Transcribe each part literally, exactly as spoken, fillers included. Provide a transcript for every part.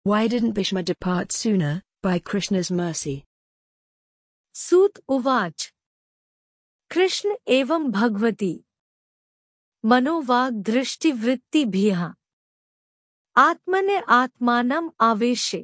Why didn't Bhishma depart sooner, by Krishna's mercy? Sut Uvach. Krishna evam Bhagvati. Manovag drishti vritti bhiha. Atmane atmanam aveshe.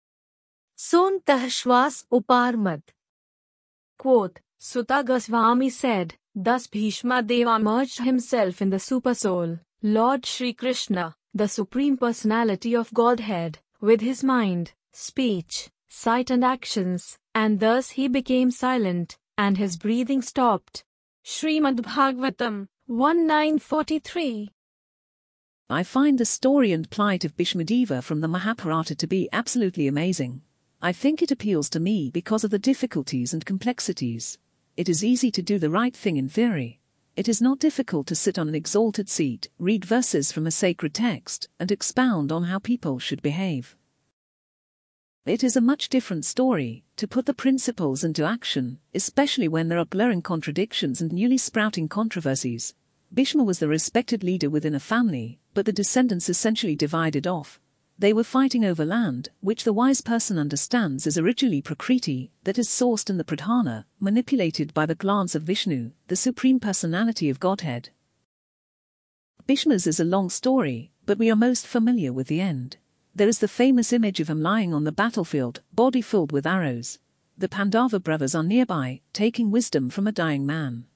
Son tahshwas uparmat. Quote, Suta Goswami said, thus Bhishma Deva merged himself in the Supersoul, Lord Shri Krishna, the Supreme Personality of Godhead, with his mind, speech, sight and actions, and thus he became silent, and his breathing stopped. Srimad Bhagavatam, nineteen forty-three. I find the story and plight of Bhishmadeva from the Mahabharata to be absolutely amazing. I think it appeals to me because of the difficulties and complexities. It is easy to do the right thing in theory. It is not difficult to sit on an exalted seat, read verses from a sacred text, and expound on how people should behave. It is a much different story to put the principles into action, especially when there are glaring contradictions and newly sprouting controversies. Bhishma was the respected leader within a family, but the descendants essentially divided off. They were fighting over land, which the wise person understands is originally Prakriti, that is sourced in the Pradhana, manipulated by the glance of Vishnu, the Supreme Personality of Godhead. Bhishma's is a long story, but we are most familiar with the end. There is the famous image of him lying on the battlefield, body filled with arrows. The Pandava brothers are nearby, taking wisdom from a dying man.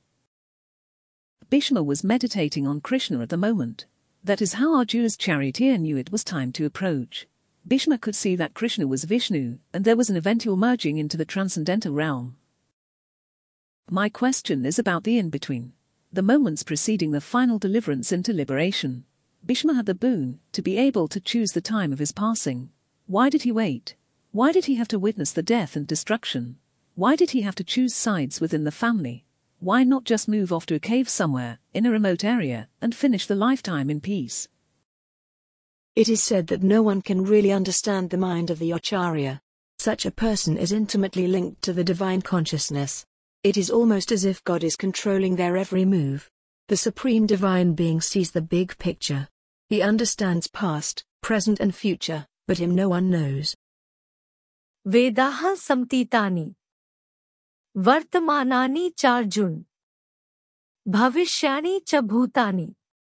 Bhishma was meditating on Krishna at the moment. That is how Arjuna's charioteer knew it was time to approach. Bhishma could see that Krishna was Vishnu, and there was an eventual merging into the transcendental realm. My question is about the in-between. The moments preceding the final deliverance into liberation. Bhishma had the boon to be able to choose the time of his passing. Why did he wait? Why did he have to witness the death and destruction? Why did he have to choose sides within the family? Why not just move off to a cave somewhere, in a remote area, and finish the lifetime in peace? It is said that no one can really understand the mind of the Acharya. Such a person is intimately linked to the divine consciousness. It is almost as if God is controlling their every move. The Supreme Divine Being sees the big picture. He understands past, present and future, but him no one knows. Vedaha samtitani. Vartamanani charjun. Bhavishyani cha bhutani.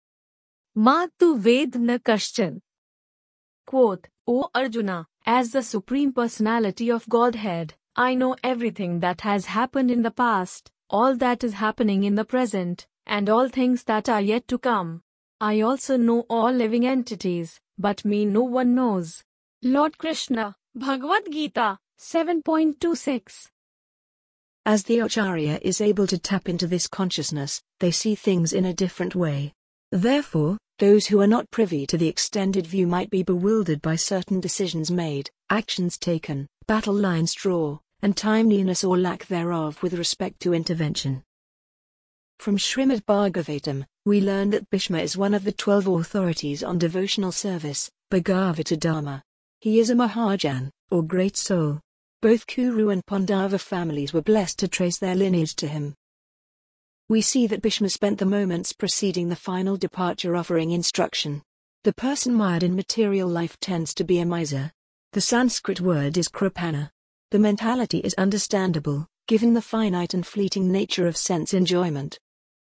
Ma tu ved na kaschan. Quote, O Arjuna, as the Supreme Personality of Godhead, I know everything that has happened in the past, all that is happening in the present, and all things that are yet to come. I also know all living entities, but me no one knows. Lord Krishna, Bhagavad Gita, seven point two six. As the Acharya is able to tap into this consciousness, they see things in a different way. Therefore, those who are not privy to the extended view might be bewildered by certain decisions made, actions taken, battle lines drawn, and timeliness or lack thereof with respect to intervention. From Srimad Bhagavatam, we learn that Bhishma is one of the twelve authorities on devotional service, Bhagavata Dharma. He is a Mahajan, or great soul. Both Kuru and Pandava families were blessed to trace their lineage to him. We see that Bhishma spent the moments preceding the final departure offering instruction. The person mired in material life tends to be a miser. The Sanskrit word is kripana. The mentality is understandable, given the finite and fleeting nature of sense enjoyment.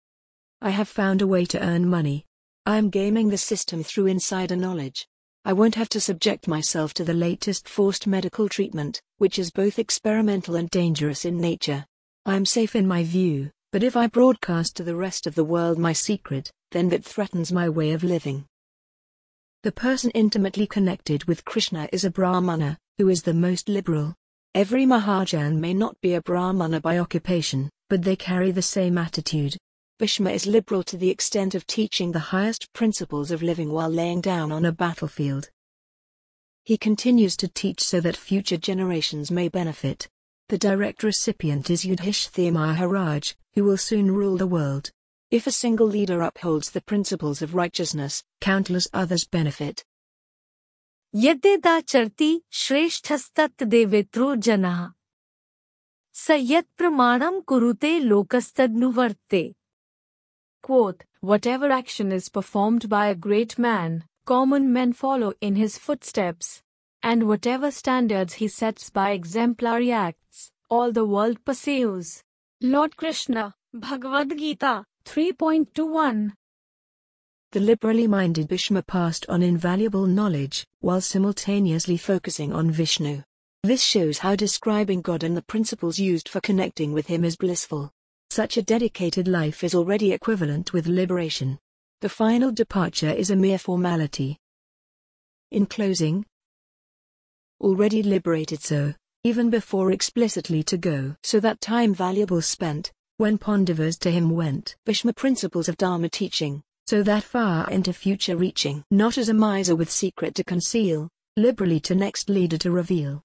I have found a way to earn money. I am gaming the system through insider knowledge. I won't have to subject myself to the latest forced medical treatment, which is both experimental and dangerous in nature. I am safe in my view, but if I broadcast to the rest of the world my secret, then that threatens my way of living. The person intimately connected with Krishna is a Brahmana, who is the most liberal. Every Mahajan may not be a Brahmana by occupation, but they carry the same attitude. Bhishma is liberal to the extent of teaching the highest principles of living while laying down on a battlefield. He continues to teach so that future generations may benefit. The direct recipient is Yudhishthira Maharaj, who will soon rule the world. If a single leader upholds the principles of righteousness, countless others benefit. Yadeda charti shreshthastat devitro janaha. Sayat pramanam kurute lokastadnuvarte. Quote, whatever action is performed by a great man, common men follow in his footsteps. And whatever standards he sets by exemplary acts, all the world pursues. Lord Krishna, Bhagavad Gita, three point two one. The liberally minded Bhishma passed on invaluable knowledge, while simultaneously focusing on Vishnu. This shows how describing God and the principles used for connecting with him is blissful. Such a dedicated life is already equivalent with liberation. The final departure is a mere formality. In closing, already liberated so, even before explicitly to go, so that time valuable spent, when Pandavas to him went. Bhishma principles of Dharma teaching, so that far into future reaching. Not as a miser with secret to conceal, liberally to next leader to reveal.